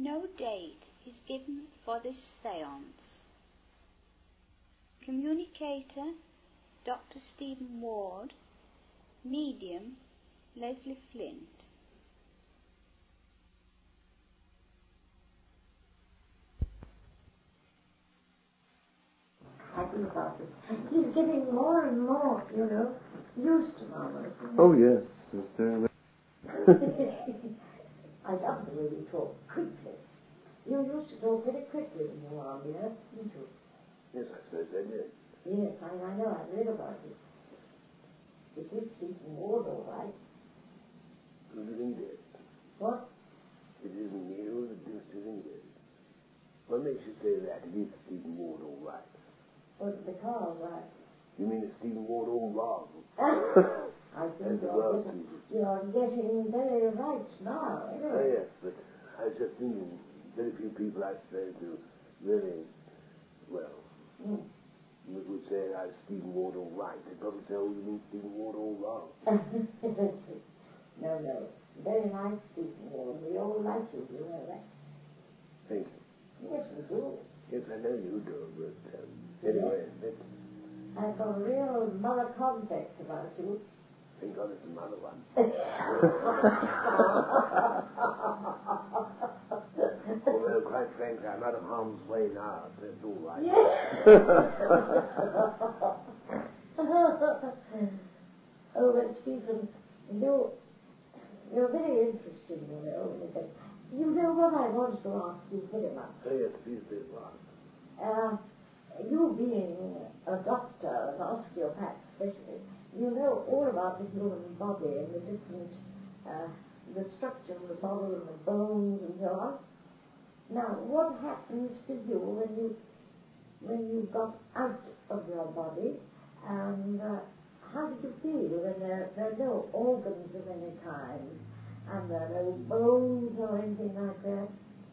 No date is given for this séance. Communicator, Dr. Stephen Ward. Medium, Leslie Flint. Happy about it. He's getting more and more, used to Mama. Oh, yes, Sister. I love the way you talk quickly. You used to talk very quickly when you were on the earth, didn't you? Yes, I suppose I did. Yes, I know. I've read about it. It is Stephen Ward, all right. Who do you think it is? What? It isn't you. Who do you think it is? What makes you say that? It is Stephen Ward, all right. What is the car, all right? You mean it's Stephen Ward all wrong? I think you're getting very right now, anyway. Oh, yes, but I was just thinking, very few people, I suppose, who really, well, would say I was Stephen Ward all right. They'd probably say, oh, you mean Stephen Ward all wrong. No. Very nice, Stephen Ward. We all like you know that. Thank you. Yes, we do. Yes, I know you do, but anyway, let's... I've got a real mother complex about you. Thank God it's another one. Although, quite frankly, I'm out of harm's way now, so it's all right. Oh, but Stephen, you're very interesting, You know what I wanted to ask you very much? Oh, yes, please do ask. You being a doctor, an osteopath especially, you know all about the human body and the different, the structure of the body and the bones and so on. Now, what happens to you when you got out of your body, and how did you feel when there are no organs of any kind, and there are no bones or anything like that?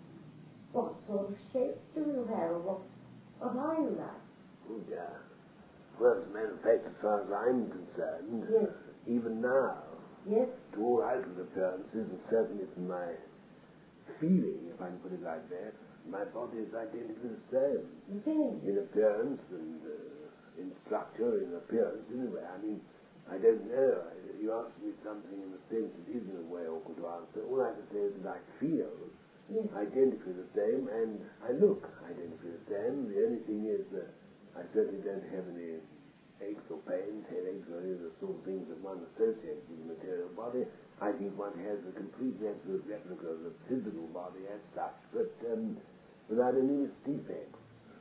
What sort of shape do you have? What are you like? Oh, yeah. Well, as a matter of fact, as far as I'm concerned, yes. Even now, yes. To all outward appearances, and certainly to my feeling, if I can put it like that, my body is identically the same. The same? In appearance and in structure, in appearance, anyway. I mean, I don't know. You asked me something in the sense it is in a way awkward to answer. All I can say is that I feel identically the same, and I look identically the same. The only thing is that I certainly don't have any aches or pains, headaches, or any of the sort of things that one associates with the material body. I think one has a complete absolute replica of the physical body as such, but without any defects.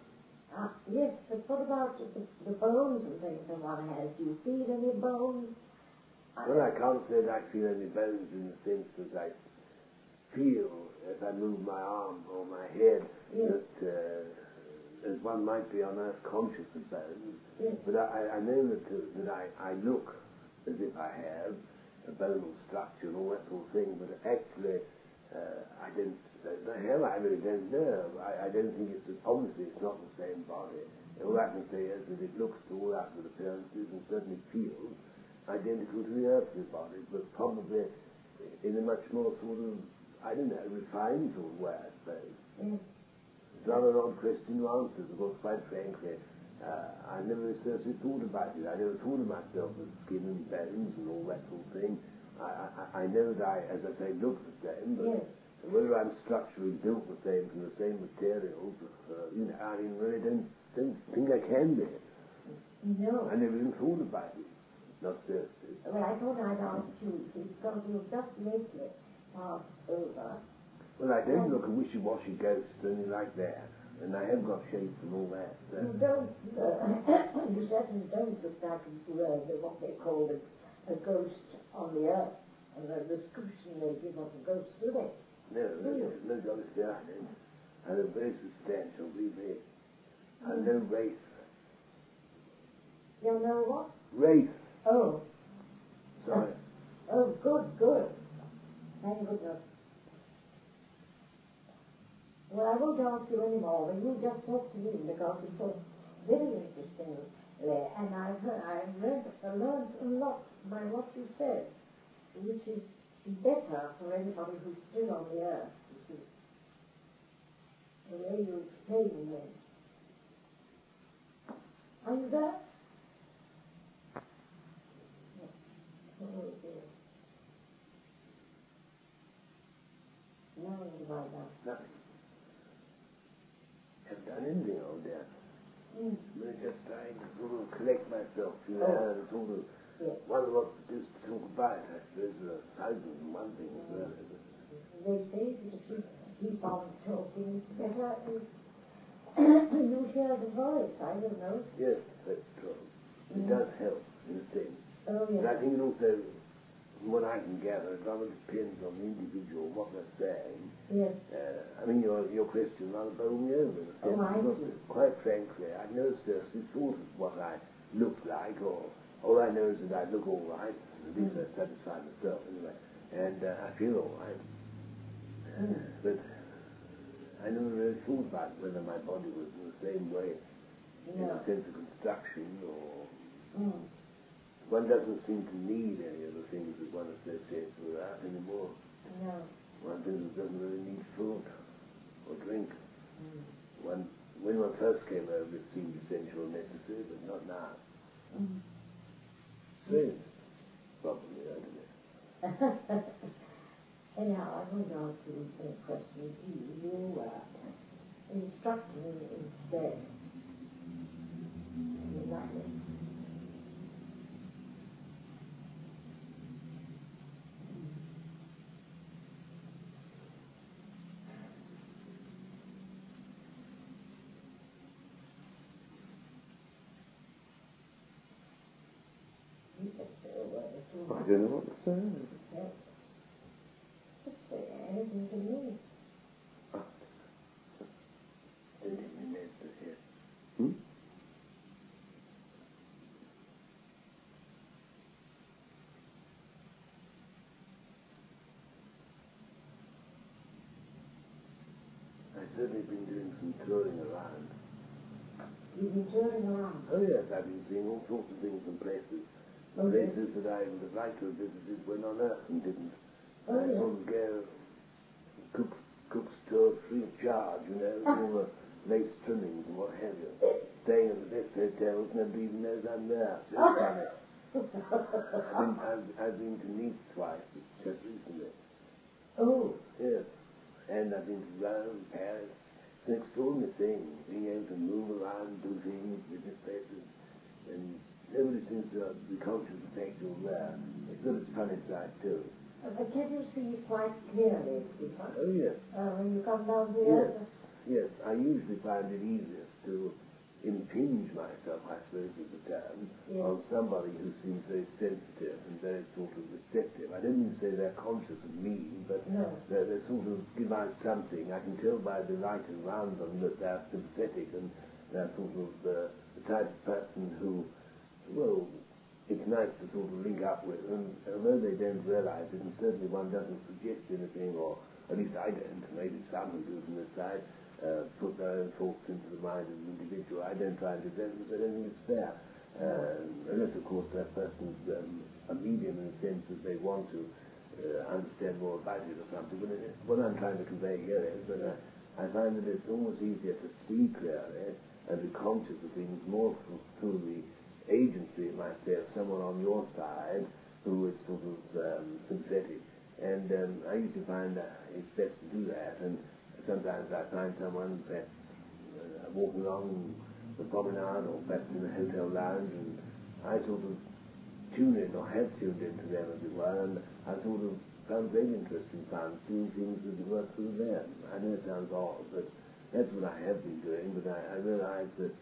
Yes, but what about the bones and things that one has? Do you feel any bones? Well, I can't say that I feel any bones in the sense that I feel, if I move my arm or my head, that as one might be on earth conscious of bones, but I know that I look as if I have a bonal structure and all that sort of thing, but actually I don't have. I really don't know. I don't think obviously it's not the same body. All I can say is that it looks to all outward appearances and certainly feels identical to the earthly body, but probably in a much more sort of, I don't know, refined sort of way, I suppose. It's rather an odd question to answer, because quite frankly, I never seriously thought about it. I never thought of myself as skin and bones and all that sort of thing. I know that I, as I say, look the same, but whether I'm structurally built the same from the same materials, I really don't think I can be. No. I never even thought about it. Not seriously. Well, I thought I'd ask you, because you've just lately passed over. Well, I don't look a wishy-washy ghost or anything like that, and I have got shape and all that. So. You don't, you certainly don't look like what they call a ghost on the earth, and the description they give of a ghost, do they? No, obviously I don't. I'm very substantial, believe me. I'm no wraith. You know what? Wraith. Oh. Sorry. Oh, good. Thank goodness. Well, I won't ask you anymore, but you just talk to me, because it was very interesting, and I've learned a lot by what you said, which is better for anybody who's still on the earth, you see. the way you explain it. Are you there? Oh dear. No, about that. Nothing. Haven't done anything all day. I'm just trying to sort of collect myself, you know, and sort of wonder what to do to talk about. I suppose there are 1,001 things there. They say that if you keep on talking, it's better if you hear the voice. I don't know. Yes, that's true. It does help, in a sense. Oh, yes. But I think it also, from what I can gather, it rather depends on the individual, what they're saying. Yes. I mean, your question rather bowled me over. Because, quite frankly, I know scarcely thought of what I look like, or all I know is that I look all right, at least I satisfy myself anyway, and I feel all right. But I never really thought about whether my body was in the same way, in a sense of construction, or... One doesn't seem to need any of the things that one associates with that anymore. No. One doesn't really need food or drink. When one first came over, it seemed essential and necessary, but not now. Strange. Probably, I don't know. Anyhow, I'm going to ask you a question. You instruct me instead. Lovely. I don't know what to say. Just say anything to me. I've certainly been doing some touring around. You've been touring around? Oh yes, I've been seeing all sorts of things and places. Places that I would have liked to have visited when on Earth and didn't. I sort of go cook's tour free of charge, you know, with all the lace trimmings and what have you. Staying at the best hotels, nobody even knows I'm there. So I've been to Nice twice, just recently. Oh. Yes. And I've been to Rome, Paris. It's an extraordinary thing, being able to move around, do things, visit places, and nobody seems to be conscious of the fact you're there. It's got its funny side too. But can you see quite clearly, Stephen? Oh yes. When you come down here? Yes, I usually find it easiest to impinge myself, I suppose is the term, on somebody who seems very sensitive and very sort of receptive. I don't mean to say they're conscious of me, but they sort of give out something. I can tell by the light around them that they're sympathetic and they're sort of the type of person who, well, it's nice to sort of link up with, and although they don't realize it, and certainly one doesn't suggest anything, or at least I don't, maybe some who do from this side, put their own thoughts into the mind of the individual. I don't try and do that because I don't think it's fair. Unless, of course, that person's a medium in the sense that they want to understand more about it or something. But what I'm trying to convey here is that I find that it's almost easier to see clearly and be conscious of things more through the agency, might say, of someone on your side who is sort of sympathetic. And I usually find that it's best to do that. And sometimes I find someone perhaps walking along the promenade or perhaps in a hotel lounge, and I sort of tune in, or have tuned into them, as it were, and I sort of found very interesting doing things as it were through them. I know it sounds odd, but that's what I have been doing. But I realise that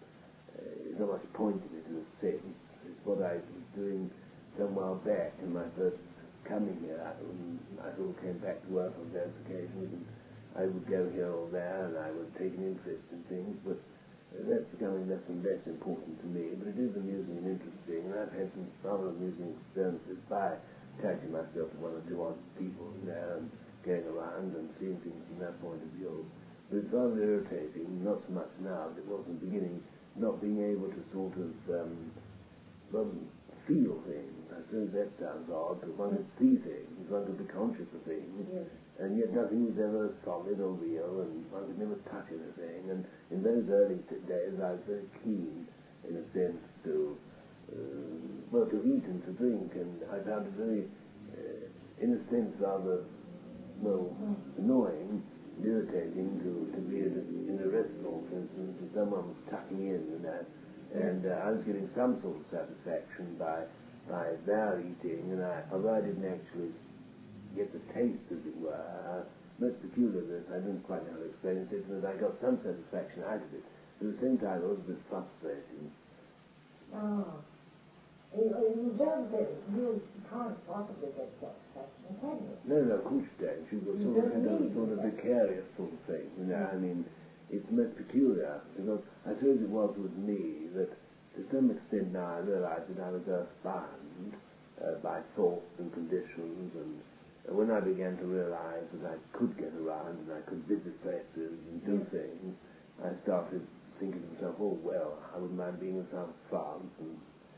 it's not much point in it in a sense. It's what I was doing some while back in my first coming here. I sort of came back to work on those occasions, and I would go here or there, and I would take an interest in things, but that's becoming less and less important to me. But it is amusing and interesting, and I've had some rather amusing experiences by attaching myself to one or two odd people there and going around and seeing things from their point of view. But it's rather irritating, not so much now as it was in the beginning, not being able to sort of feel things, I suppose that sounds odd, but one could see things, one could be conscious of things, Yes. and yet nothing was ever solid or real, and one could never touch anything. And in those early days, I was very keen, in a sense, to to eat and to drink, and I found it very, in a sense, rather annoying, irritating to be in a restaurant, for instance, and someone was tucking in, and I was getting some sort of satisfaction by their eating, and although I didn't actually get the taste, as it were, most peculiar this, I didn't quite know how to explain it, that I got some satisfaction out of it. At the same time, it was a bit frustrating. Oh. You don't get, you can't possibly get satisfaction, can you? No, of course you don't. You've got sort of vicarious sort of thing, I mean, it's most peculiar, because I suppose it was with me that, to some extent now, I realized that I was earth-bound by thoughts and conditions, and when I began to realize that I could get around and I could visit places and do things, I started thinking to myself, oh, well, I wouldn't mind being in South France, and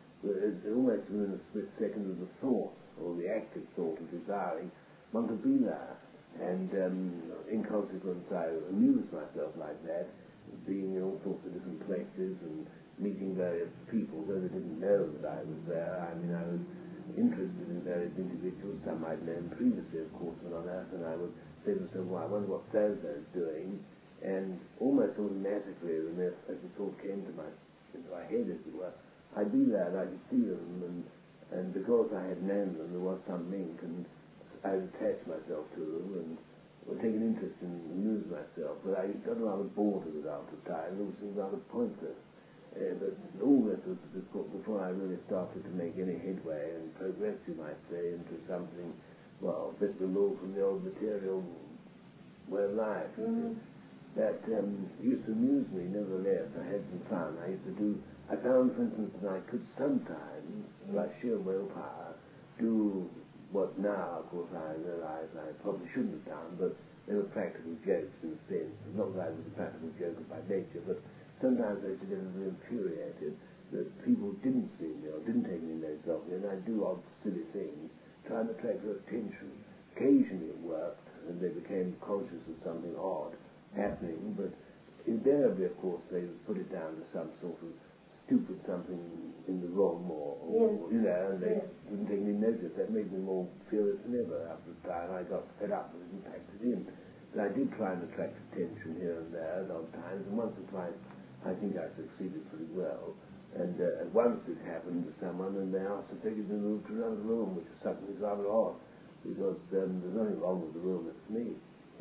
almost within a split second of the thought, or the active thought of desiring, one could be there. And in consequence, I amused myself like that, being in all sorts of different places and meeting various people, though they didn't know that I was there. I mean, I was interested in various individuals, some I'd known previously, of course, when on Earth, and I would say to myself, well, I wonder what so-and-so's doing, and almost automatically, as the thought came into my head, as it were, I'd be there, and I could see them, and because I had known them, there was some link, and I would attach myself to them, and would take an interest in amuse myself, but I got rather bored of it after a time. It was rather pointless. But all this was before I really started to make any headway and progress, you might say, into something, well, a bit removed from the old material way of life. That used to amuse me, nevertheless. I had some fun. I found, for instance, that I could sometimes, by sheer willpower, do what now, of course, I realize I probably shouldn't have done, but they were practical jokes in a sense. Not that I was a practical joker by nature, but sometimes I used to get a little infuriated that people didn't see me or didn't take any notice of me, and I'd do odd silly things, trying to attract their attention. Occasionally it worked, and they became conscious of something odd happening, but invariably, of course, they would put it down to some sort of stupid something in the room, or and they didn't take any notice. That made me more furious than ever. After a time, I got fed up with it and packed it in. But I did try and attract attention here and there at odd times, and once or twice I think I succeeded pretty well. And once it happened to someone, and they asked if they could be moved to another room, which was something rather odd, because there's nothing wrong with the room, it's me.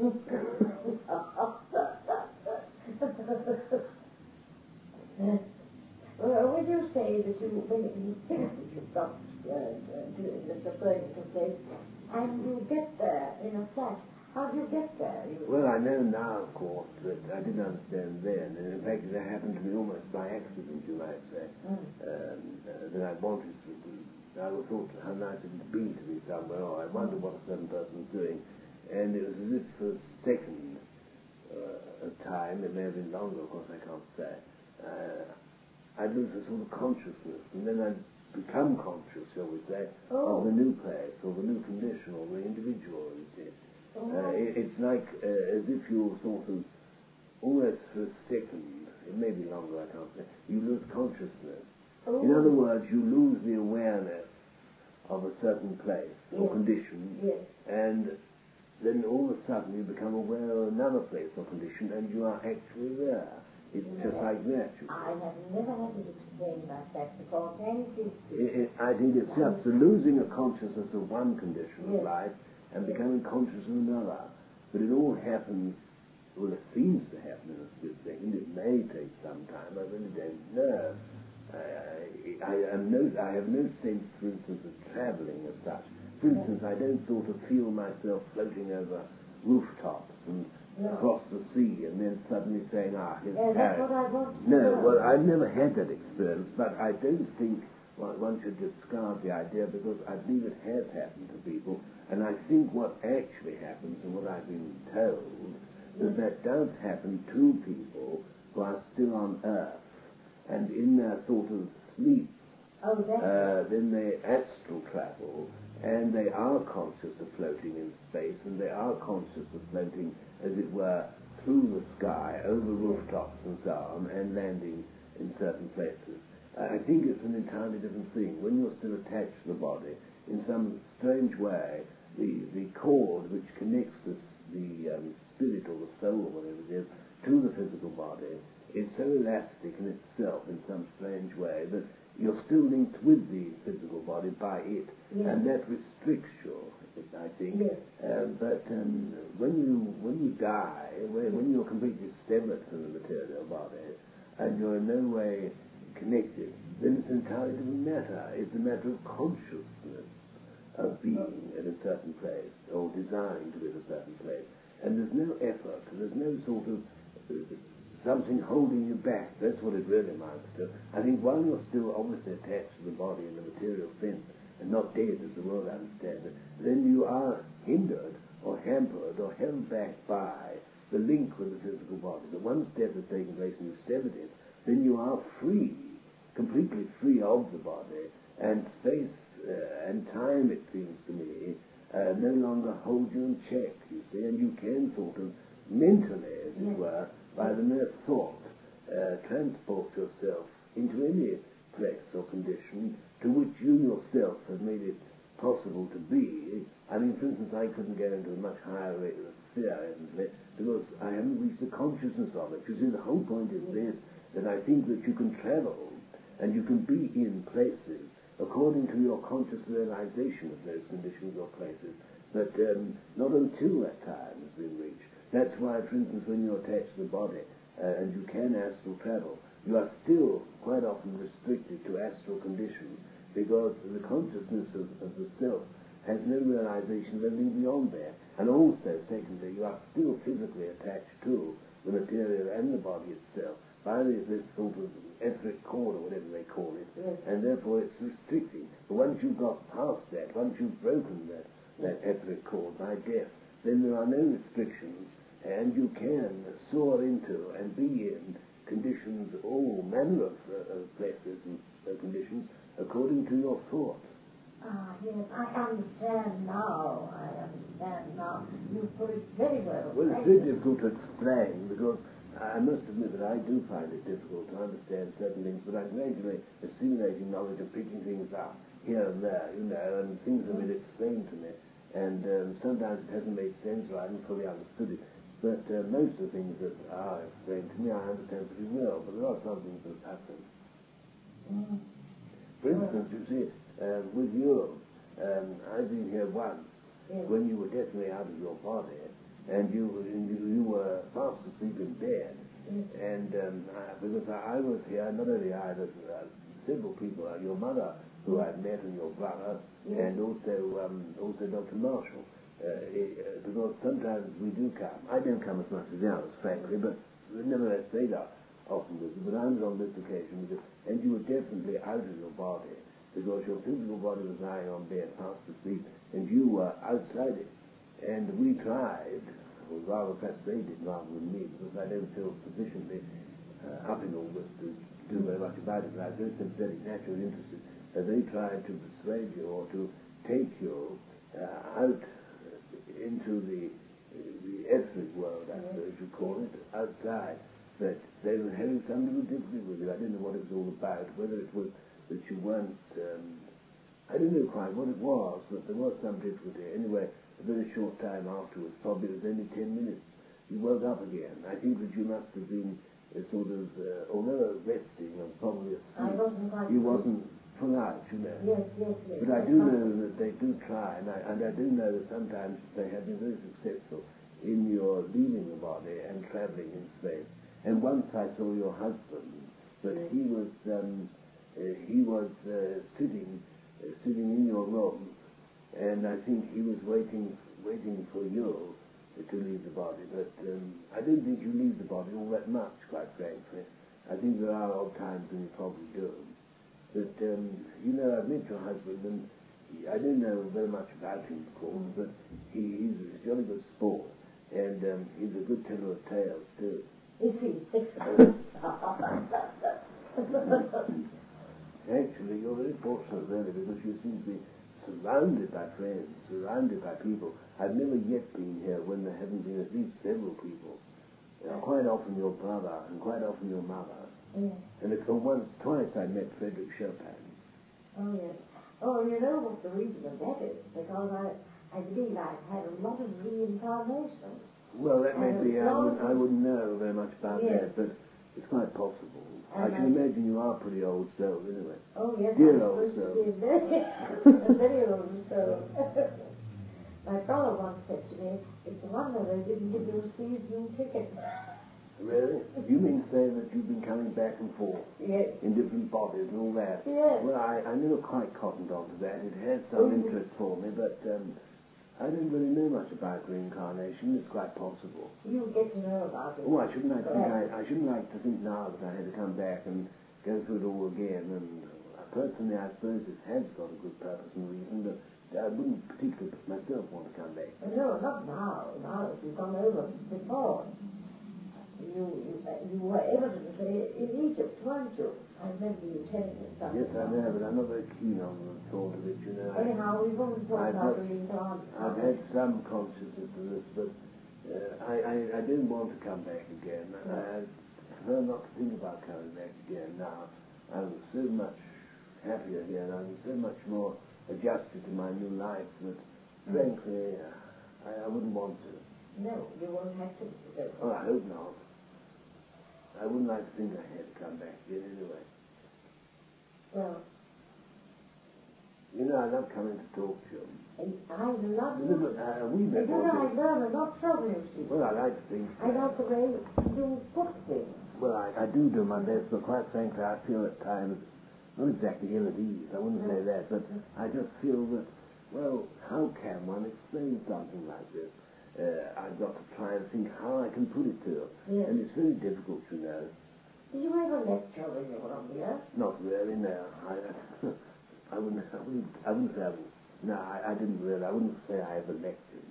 Well, would you say that you, when you think that you've got doing this Burlington place, and you get there in a flash, how do you get there? Well, I know now, of course, that I didn't understand then, and in fact it happened to me almost by accident, you might say, that I wanted to do. I thought how nice it would be to be somewhere, or I wonder what a certain person's doing, and it was as if for a second of time, it may have been longer, of course I can't say, I'd lose a sort of consciousness, and then I'd become conscious, shall we say, of the new place, or the new condition, or the individual, you see. It's like as if you sort of, almost for a second, it may be longer, I can't say, you lose consciousness. In other words, you lose the awareness of a certain place or condition, and then all of a sudden you become aware of another place or condition, and you are actually there. It's just like that. I have never had it explained like that before. Thank you. I think it's just the losing of consciousness of one condition of life and becoming conscious of another. But it all happens, well, it seems to happen in a split second. It may take some time. I really don't know. I have no sense, for instance, of travelling as such. For instance, I don't sort of feel myself floating over rooftops and across the sea and then suddenly saying, here's Paris. That's what I want to know. Well, I've never had that experience, but I don't think one should discard the idea, because I believe it has happened to people, and I think what actually happens, and what I've been told, that does happen to people who are still on Earth, and in their sort of sleep, Oh, definitely. then they astral travel, and they are conscious of floating in space, and they are conscious of floating, as it were, through the sky, over rooftops and so on, and landing in certain places. I think it's an entirely different thing. When you're still attached to the body, in some strange way, the cord which connects the spirit or the soul or whatever it is to the physical body is so elastic in itself in some strange way that you're still linked with the physical body by it, and that restricts you, I think. Yes. But when you die, when you're completely severed from the material body, and you're in no way connected, then it's an entirely different matter. It's a matter of consciousness of being at a certain place, or desiring to be at a certain place. And there's no effort, there's no sort of something holding you back. That's what it really amounts to. I think while you're still obviously attached to the body in the material sense, and not dead as the world understands it, then you are hindered or hampered or held back by the link with the physical body. The one step has taken place and you've severed it, then you are free, completely free of the body, and space and time, it seems to me, no longer hold you in check, you see, and you can sort of mentally, as it were, by the mere thought, transport yourself into any place or condition to which you yourself have made it possible to be. I mean, for instance, I couldn't go into a much higher rate of sphere, evidently, because I haven't reached the consciousness of it. You see, the whole point is this, that I think that you can travel and you can be in places according to your conscious realization of those conditions or places, but not until that time has been reached. That's why, for instance, when you're attached to the body and you can astral travel, you are still quite often restricted to astral conditions because the consciousness of the self has no realization of anything beyond there. And also, secondly, you are still physically attached to the material and the body itself by this sort of etheric cord or whatever they call it, and therefore it's restricting. But once you've got past that, once you've broken that etheric cord by death, then there are no restrictions, and you can soar into and be in conditions, all manner of places and conditions, according to your thoughts. Ah, yes, I understand now. You put it very well. Well, it's very difficult to explain, because I must admit that I do find it difficult to understand certain things, but I'm gradually assimilating knowledge of picking things up here and there, you know, and things have been explained to me, and sometimes it hasn't made sense or I haven't fully understood it. But most of the things that are explained to me I understand pretty well, but there are some things that happen. For instance, you see, with you, I've been here once when you were definitely out of your body, and you were fast asleep in bed, and because I was here, not only I, but several people, your mother, who I've met, and your brother, and also Dr. Marshall. Because sometimes we do come. I don't come as much as the others, frankly, but nevertheless they are often with you. But I was on this occasion with you, and you were definitely out of your body, because your physical body was lying on bed, fast asleep, and you were outside it. And we tried, or rather perhaps they did rather than me, because I don't feel sufficiently up in all this to do very much about it, but I'm very sympathetic, naturally interested. They tried to persuade you or to take you out into the etheric world, I suppose you call it, outside, that they were having some little difficulty with you. I don't know what it was all about, whether it was that you weren't, I don't know quite what it was, but there was some difficulty. Anyway, a very short time afterwards, probably it was only 10 minutes, you woke up again. I think that you must have been sort of, although resting and probably asleep, you wasn't full out, you know. Yes. But I do know that they do try, and I do know that sometimes they have been very successful in your leaving the body and travelling in space. And once I saw your husband, but he was sitting in your room, and I think he was waiting for you to leave the body. But I don't think you leave the body all that much, quite frankly. I think there are odd times when you probably do. But, you know, I've met your husband, and I don't know very much about him, of course, but he's a jolly good sport, and he's a good teller of tales, too. Is he? Actually, you're very fortunate, really, because you seem to be surrounded by friends, surrounded by people. I've never yet been here when there haven't been at least several people. Quite often your brother and quite often your mother. Yes. And twice I met Frederick Chopin. Oh, yes. Oh, you know what the reason of that is? Because I believe I've had a lot of reincarnations. Well, that may And be. as I wouldn't know very much about Yes. that, but it's quite possible. I And can imagine you are pretty old soul, anyway. Oh, yes, Dear I'm old supposed soul. to be a very old soul. My brother once said to me, it's a wonder they didn't give you a season ticket. Really? You mean to say that you've been coming back and forth Yes. in different bodies and all that? Yes. Well, I never quite cottoned on to that. It has some interest for me, but I didn't really know much about reincarnation. It's quite possible. You get to know about it. Oh, I shouldn't like to think now that I had to come back and go through it all again. And personally, I suppose it has got a good purpose and reason, but I wouldn't particularly myself want to come back. No, not now. Now, if you've gone over before. You were evidently in Egypt, weren't you? I remember you telling me something. Yes, I know, but I'm not very keen on the thought of it, you know. Anyhow, we won't talk about reincarnation. I've had some consciousness of this, but I don't want to come back again. I prefer not to think about coming back again now. I'm so much happier here, and I'm so much more adjusted to my new life that, frankly, I wouldn't want to. No, you won't have to. Oh, I hope not. I wouldn't like to think I had to come back again anyway. Well, you know, I love coming to talk to you. I love You you. know, we met Because I one day. learn a lot from you, see. Well, I like to think so. I like the way you put things. Well, I do my best, but quite frankly, I feel at times, not exactly ill at ease, I wouldn't say that, but I just feel that, well, how can one explain something like this? I've got to try and think how I can put it to her. Yes. And it's very difficult, you know. Did you ever lecture when you were on the earth? Not really, no. I wouldn't say I didn't really, I wouldn't say I ever lectured.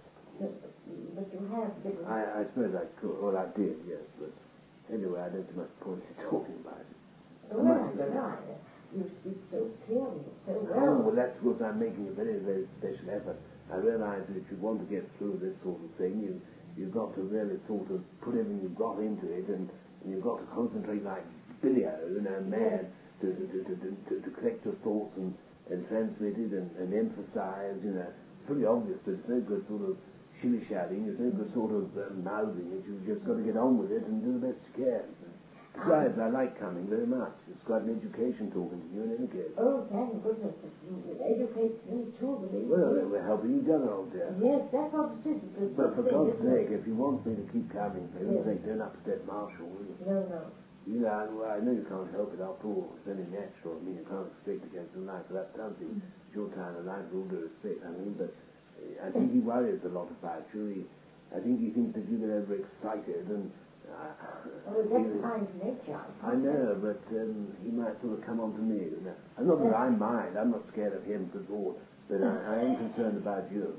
But you have given... I suppose I could, well, I did, yes, but anyway, I don't see much point in talking about it. Well, you speak so clearly, so well. Oh, well, that's because I'm making a very, very special effort. I realise that if you want to get through this sort of thing, you've got to really sort of put everything you've got into it, and you've got to concentrate like Billy-O, you know, mad, to collect your thoughts and transmit it and emphasise, you know. It's pretty obvious that it's no good sort of shilly-shallying, it's no good sort of mouthing it. You've just got to get on with it and do the best you can. Besides, I like coming very much. It's quite an education talking to you in any case. Oh, thank goodness. It educates me too, believe me. Well, we're helping each other, old dear. Yes, that's what it is. But for God's sake, if you want me to keep coming, for heaven's sake, don't upset Marshall, will you? No. You know, I know you can't help it after all. It's only natural. I mean, you can't expect to get through life without something. It's your time of life, with all due respect. I mean, but I think he worries a lot about you. I think he thinks that you get overexcited and... that's kind nature. I know, but he might sort of come on to me. You know. Not that I mind. I'm not scared of him for all. But I am concerned about you.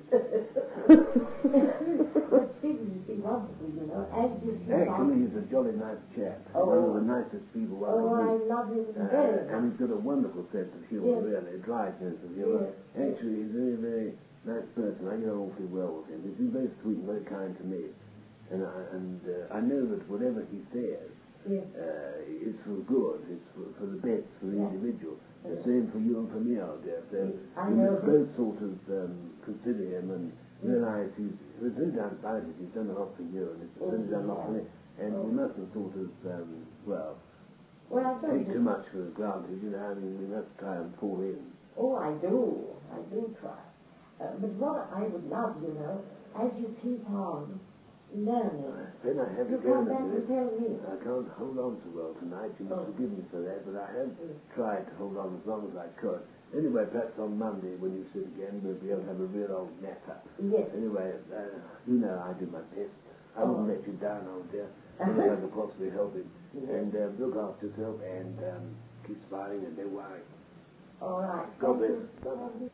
But Stephen is wonderful, you know, as you keep Actually, he's a jolly nice chap. Oh. One of the nicest people I Oh, I meet. love him very And much. he's got a wonderful sense of humour, Yes. really, a dry sense of humour. Yes. Actually, he's a very, very nice person. I get on awfully well with him. He's been very sweet and very kind to me. And I know that whatever he says Yes. is for good. It's for the best for the individual. The same for you and for me, old dear. So I you know must both sort of consider him and realise there's no doubt about it. He's done a lot for you, and he's certainly done a lot for me. And we mustn't sort of, Well, I take don't. too much for granted. You know, I mean, we must try and fall in. Oh, I do. I do try. But what I would love, you know, as you keep on learning, Then I have you to go come back into and it. tell me. I can't hold on so well tonight. You must forgive me for that, but I have tried to hold on as long as I could. Anyway, perhaps on Monday when you sit again, we'll be able to have a real old natter. Yes. Anyway, you know I do my best. I wouldn't let you down, old dear. As I could possibly help it. And look after yourself and keep smiling and don't worry. All right. God Thank bless. you.